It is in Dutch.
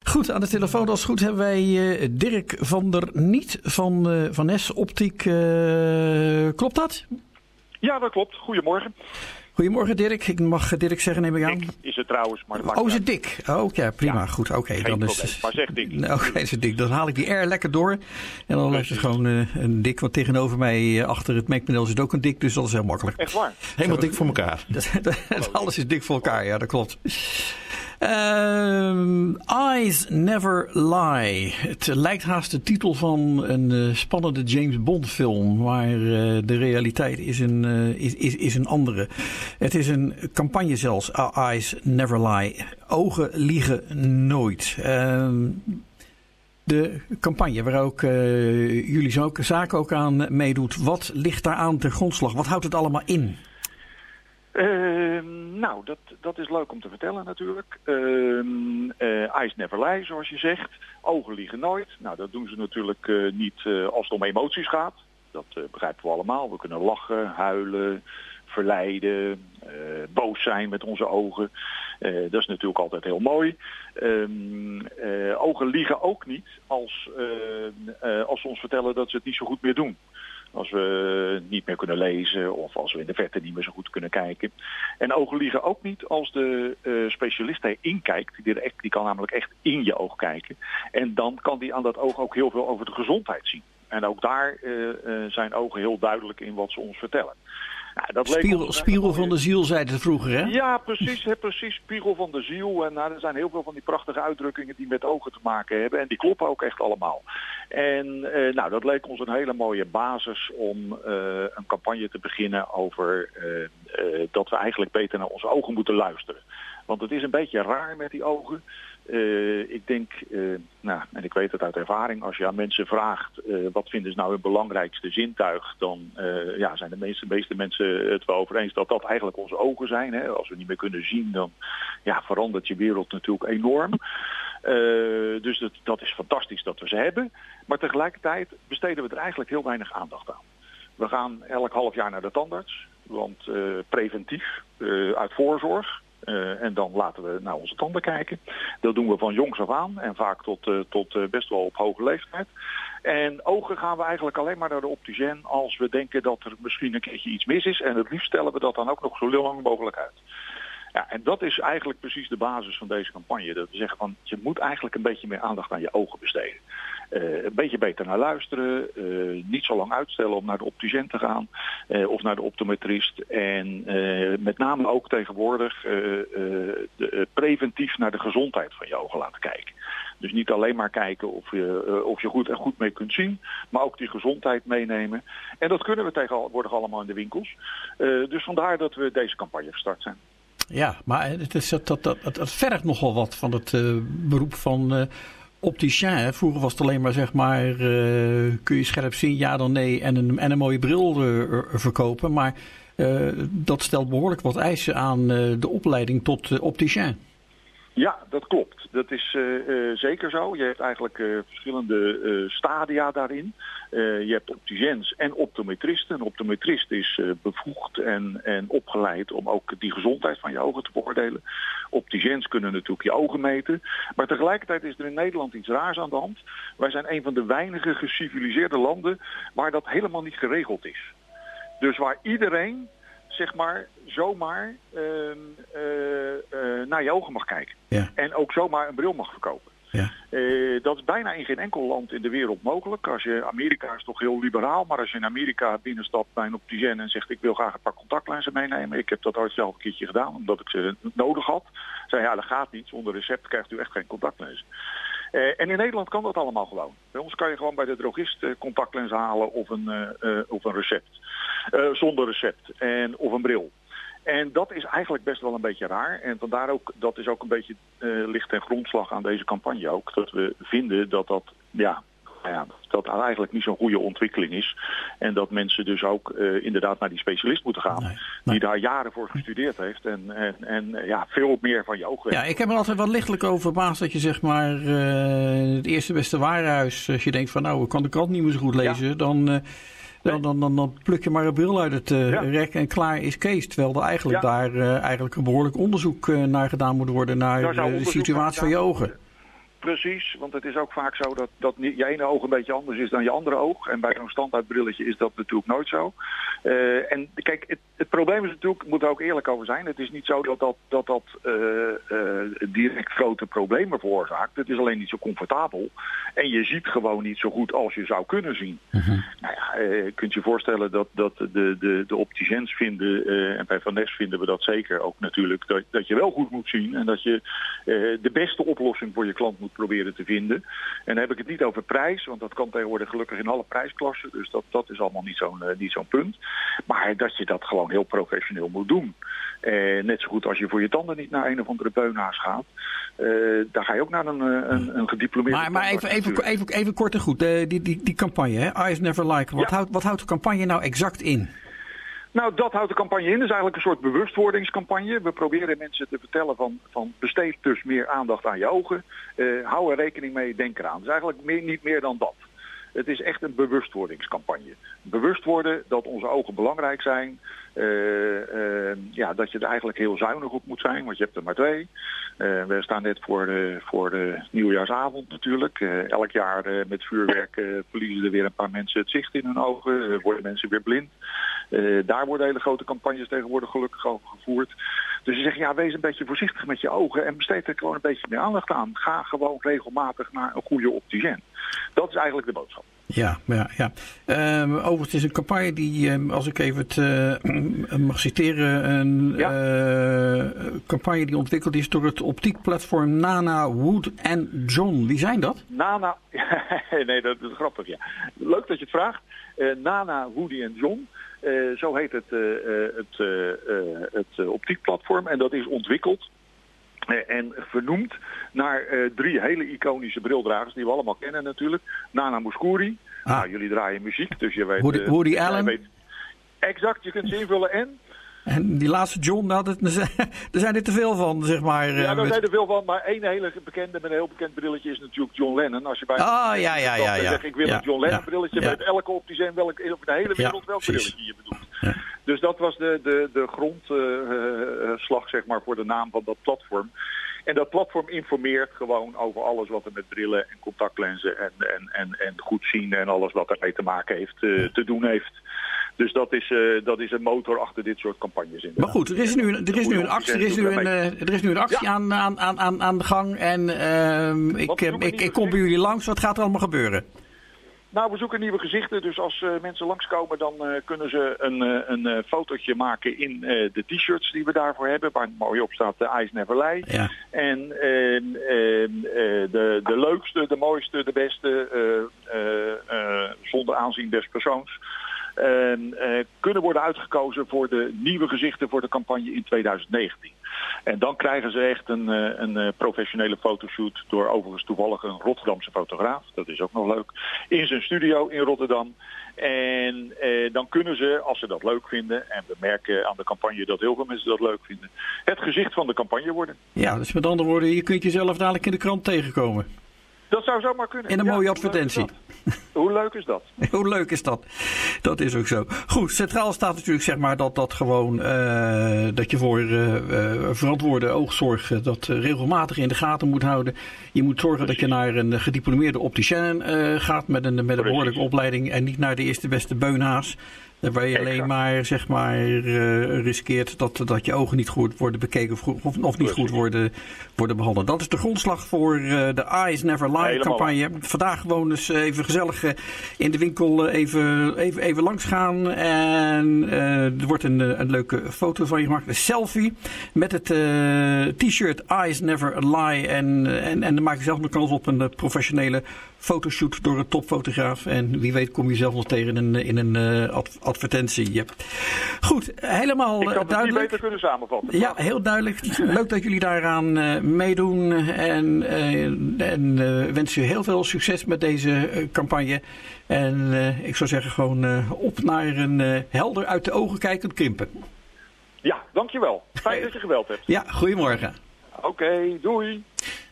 Goed, aan de telefoon als het goed hebben wij Dirk van der Niet van Nes Optiek. Klopt dat? Ja, dat klopt. Goedemorgen. Goedemorgen Dirk. Ik mag Dirk zeggen, neem ik aan. Dick is het trouwens. Maar dat is het Dick? Oh ja, prima. Ja, goed. Oké, dan is het. Maar zeg Dick. Oké, is het Dick. Dan haal ik die R lekker door. En dan is het gewoon een Dick. Want tegenover mij achter het Mac-paneel zit ook een Dick. Dus dat is heel makkelijk. Echt waar? Helemaal dik voor elkaar. Alles is dik voor elkaar, ja, dat klopt. Eyes Never Lie. Het lijkt haast de titel van een spannende James Bond film, maar de realiteit is een andere. Het is een campagne zelfs, Eyes Never Lie. Ogen liegen nooit. De campagne waar ook jullie zaken ook aan meedoet. Wat ligt daar aan ten grondslag? Wat houdt het allemaal in? Nou, dat is leuk om te vertellen natuurlijk. Eyes never lie, zoals je zegt. Ogen liegen nooit. Nou, dat doen ze natuurlijk niet als het om emoties gaat. Dat begrijpen we allemaal. We kunnen lachen, huilen, verleiden, boos zijn met onze ogen. Dat is natuurlijk altijd heel mooi. Ogen liegen ook niet als ze ons vertellen dat ze het niet zo goed meer doen. Als we niet meer kunnen lezen of als we in de verte niet meer zo goed kunnen kijken. En ogen liegen ook niet als de specialist erin kijkt. Die kan namelijk echt in je oog kijken. En dan kan die aan dat oog ook heel veel over de gezondheid zien. En ook daar zijn ogen heel duidelijk in wat ze ons vertellen. Nou, spiegel van de ziel, zeiden ze vroeger, hè? Ja, precies. Spiegel van de ziel. En er zijn heel veel van die prachtige uitdrukkingen die met ogen te maken hebben. En die kloppen ook echt allemaal. En dat leek ons een hele mooie basis om een campagne te beginnen over dat we eigenlijk beter naar onze ogen moeten luisteren. Want het is een beetje raar met die ogen. Ik denk, en ik weet het uit ervaring, als je aan mensen vraagt wat vinden ze nou hun belangrijkste zintuig, dan zijn de meeste mensen het wel over eens dat dat eigenlijk onze ogen zijn. Hè? Als we niet meer kunnen zien, dan verandert je wereld natuurlijk enorm. Dus dat is fantastisch dat we ze hebben. Maar tegelijkertijd besteden we er eigenlijk heel weinig aandacht aan. We gaan elk half jaar naar de tandarts, want preventief, uit voorzorg. En dan laten we naar onze tanden kijken. Dat doen we van jongs af aan en vaak tot best wel op hoge leeftijd. En ogen gaan we eigenlijk alleen maar naar de opticien als we denken dat er misschien een keertje iets mis is. En het liefst stellen we dat dan ook nog zo lang mogelijk uit. Ja, en dat is eigenlijk precies de basis van deze campagne. Dat we zeggen van, je moet eigenlijk een beetje meer aandacht aan je ogen besteden. Een beetje beter naar luisteren. Niet zo lang uitstellen om naar de opticien te gaan. Of naar de optometrist. En met name ook tegenwoordig preventief naar de gezondheid van je ogen laten kijken. Dus niet alleen maar kijken of je goed mee kunt zien. Maar ook die gezondheid meenemen. En dat kunnen we tegenwoordig allemaal in de winkels. Dus vandaar dat we deze campagne gestart zijn. Ja, maar het vergt nogal wat van het beroep van opticien. Vroeger was het alleen maar kun je scherp zien, ja dan nee, en een mooie bril verkopen. Maar dat stelt behoorlijk wat eisen aan de opleiding tot opticien. Ja, dat klopt. Dat is zeker zo. Je hebt eigenlijk verschillende stadia daarin. Je hebt opticiens en optometristen. Een optometrist is bevoegd en opgeleid om ook die gezondheid van je ogen te beoordelen. Opticiens kunnen natuurlijk je ogen meten. Maar tegelijkertijd is er in Nederland iets raars aan de hand. Wij zijn een van de weinige geciviliseerde landen waar dat helemaal niet geregeld is. Dus waar iedereen zomaar naar je ogen mag kijken. Ja. En ook zomaar een bril mag verkopen. Ja. Dat is bijna in geen enkel land in de wereld mogelijk. Amerika is toch heel liberaal, maar als je in Amerika binnenstapt bij een opticien en zegt ik wil graag een paar contactlenzen meenemen. Ik heb dat ooit zelf een keertje gedaan, omdat ik ze nodig had. Zei dat gaat niet, zonder recept krijgt u echt geen contactlenzen. En in Nederland kan dat allemaal gewoon. Bij ons kan je gewoon bij de drogist contactlens halen of een recept. Zonder recept of een bril. En dat is eigenlijk best wel een beetje raar. En vandaar ook, dat is ook een beetje ligt ten grondslag aan deze campagne ook. Dat we vinden dat eigenlijk niet zo'n goede ontwikkeling is. En dat mensen dus ook inderdaad naar die specialist moeten gaan. Nee. Die daar jaren voor gestudeerd heeft. En veel meer van je oog weet. Ja, ik heb er altijd wel lichtelijk over verbaasd dat je zeg maar het eerste beste warenhuis. Als je denkt van nou, ik kan de krant niet meer zo goed lezen. Ja. Dan pluk je maar een bril uit het rek en klaar is Kees. Terwijl er eigenlijk daar eigenlijk een behoorlijk onderzoek naar gedaan moet worden. Naar de situatie van je ogen. Precies, want het is ook vaak zo dat je ene oog een beetje anders is dan je andere oog. En bij zo'n standaardbrilletje is dat natuurlijk nooit zo. En kijk, het probleem is natuurlijk, ik moet er ook eerlijk over zijn. Het is niet zo dat direct grote problemen veroorzaakt. Het is alleen niet zo comfortabel. En je ziet gewoon niet zo goed als je zou kunnen zien. Mm-hmm. Nou ja, je kunt je voorstellen dat de opticiens vinden, en bij Van Ness vinden we dat zeker ook natuurlijk, dat je wel goed moet zien. En dat je de beste oplossing voor je klant moet proberen te vinden. En dan heb ik het niet over prijs, want dat kan tegenwoordig gelukkig in alle prijsklassen. Dus dat is allemaal niet zo'n punt. Maar dat je dat gewoon heel professioneel moet doen. Net zo goed als je voor je tanden niet naar een of andere beunhaas gaat. Daar ga je ook naar een gediplomeerde. Maar even kort en goed. Die campagne, hè? Eyes Never Lie. Wat houdt de campagne nou exact in? Nou, dat houdt de campagne in. Dat is eigenlijk een soort bewustwordingscampagne. We proberen mensen te vertellen van besteed dus meer aandacht aan je ogen. Hou er rekening mee, denk eraan. Het is eigenlijk niet meer dan dat. Het is echt een bewustwordingscampagne. Bewust worden dat onze ogen belangrijk zijn. Dat je er eigenlijk heel zuinig op moet zijn, want je hebt er maar 2. We staan net voor de nieuwjaarsavond natuurlijk. Elk jaar met vuurwerk verliezen er weer een paar mensen het zicht in hun ogen. Worden mensen weer blind. Daar worden hele grote campagnes tegenwoordig gelukkig over gevoerd. Dus je zegt, ja, wees een beetje voorzichtig met je ogen en besteed er gewoon een beetje meer aandacht aan. Ga gewoon regelmatig naar een goede opticien. Dat is eigenlijk de boodschap. Ja. Overigens, het is een campagne die, als ik even het mag citeren, een campagne die ontwikkeld is door het optiekplatform Nana, Wood en John. Wie zijn dat? Nana, nee, dat is grappig, ja. Leuk dat je het vraagt. Nana, Woody en John. Zo heet het optiekplatform en dat is ontwikkeld en vernoemd naar 3 hele iconische brildragers die we allemaal kennen natuurlijk. Nana Mouskouri. Nou, jullie draaien muziek, dus je weet... Woody Allen. Exact, je kunt ze invullen en die laatste John, nou, er zijn er te veel van, zeg maar. Ja, daar zijn er veel van, maar één hele bekende met een heel bekend brilletje is natuurlijk John Lennon. Als je bij zeg ik wil een John Lennon brilletje, met elke opticien op de hele wereld welk brilletje je bedoelt. Ja. Dus dat was de grondslag, zeg maar, voor de naam van dat platform. En dat platform informeert gewoon over alles wat er met brillen en contactlenzen en goed zien en alles wat ermee te maken heeft, te doen heeft. Dus dat is een motor achter dit soort campagnes. Inderdaad. Maar goed, er is nu een actie aan de gang. En ik kom bij jullie langs. Wat gaat er allemaal gebeuren? Nou, we zoeken nieuwe gezichten. Dus als mensen langskomen, dan kunnen ze een fotootje maken in de t-shirts die we daarvoor hebben. Waar mooi op staat, Eyes Never Lie. Ja. En de leukste, de mooiste, de beste, zonder aanzien des persoons, kunnen worden uitgekozen voor de nieuwe gezichten voor de campagne in 2019. En dan krijgen ze echt een professionele fotoshoot door overigens toevallig een Rotterdamse fotograaf. Dat is ook nog leuk. In zijn studio in Rotterdam. En dan kunnen ze, als ze dat leuk vinden, en we merken aan de campagne dat heel veel mensen dat leuk vinden, het gezicht van de campagne worden. Ja, dus met andere woorden, je kunt jezelf dadelijk in de krant tegenkomen. Dat zou zomaar kunnen. In een mooie advertentie. Hoe leuk is dat? Hoe leuk is dat? Dat is ook zo. Goed, centraal staat natuurlijk, zeg maar, dat gewoon dat je voor verantwoorde oogzorg dat regelmatig in de gaten moet houden. Je moet zorgen dat je naar een gediplomeerde opticien gaat met een behoorlijke opleiding en niet naar de eerste beste beunhaas. Waar je alleen maar, zeg maar, riskeert dat je ogen niet goed worden bekeken of niet goed worden behandeld. Dat is de grondslag voor de Eyes Never Lie campagne. Vandaag gewoon eens even gezellig in de winkel even langs gaan. En er wordt een leuke foto van je gemaakt. Een selfie met het t-shirt Eyes Never Lie. En dan maak je zelf nog kans op een professionele fotoshoot door een topfotograaf. En wie weet kom je zelf nog tegen in een advertentie. Ja. Goed, helemaal duidelijk. Ik had het niet beter kunnen samenvatten. Ja, heel duidelijk. Leuk dat jullie daaraan meedoen. En wens je heel veel succes met deze campagne. En ik zou zeggen gewoon op naar een helder uit de ogen kijkend krimpen. Ja, dankjewel. Fijn dat je gebeld hebt. Ja, goedemorgen. Oké, doei.